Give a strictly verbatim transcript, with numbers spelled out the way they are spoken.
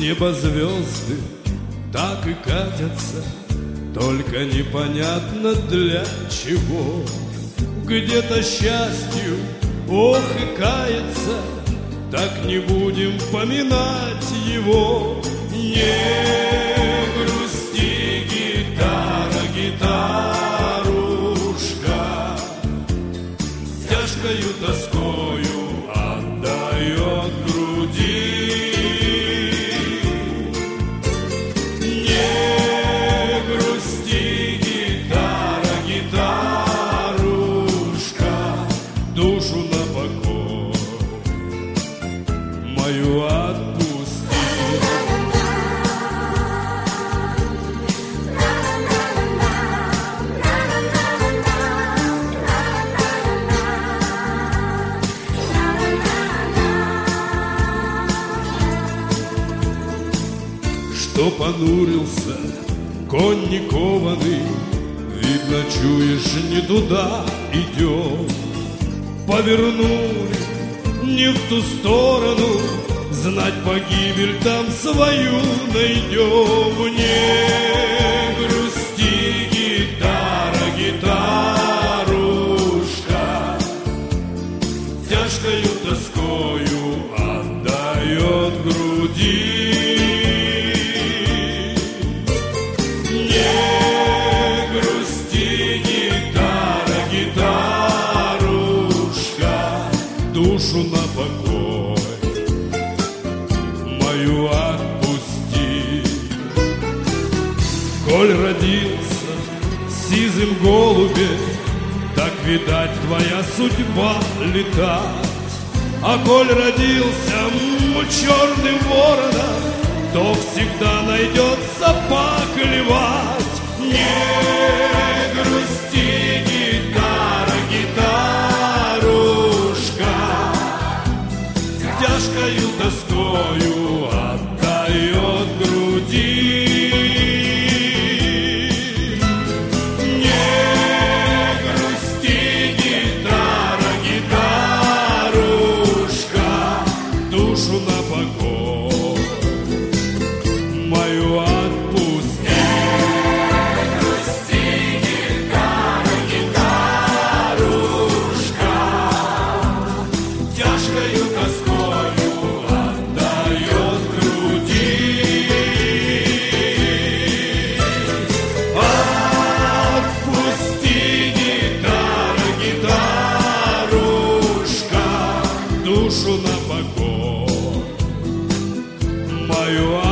неба звезды так и катятся, только непонятно для чего. Где-то счастью, ох и кается, так не будем поминать его. Не грусти, гитара, гитарушка, тяжкою тоскою отдает груди. Не грусти, гитара, гитарушка, душу на покой мою отпусти. Что понурился конь не кованый, видно, чуешь, не туда идет. Повернули не в ту сторону, знать погибель там свою найдем. Не грусти, гитара, гитарушка, тяжкою тоскою отдает груди. Не грусти, гитара, гитарушка, душу на покой мою отпусти. Коль родился сизым голубем, так, видать, твоя судьба летать. А коль родился черным вороном, то всегда найдется поклевать. Не грусти, гитара, гитарушка, тяжкою тоскою отдает груди. Не грусти, гитара, гитарушка, душу на покой мою отпусти. Не грусти, гитара, гитарушка, тяжкою тоскою отдает груди. Отпусти, гитара, гитарушка, душу на покой мою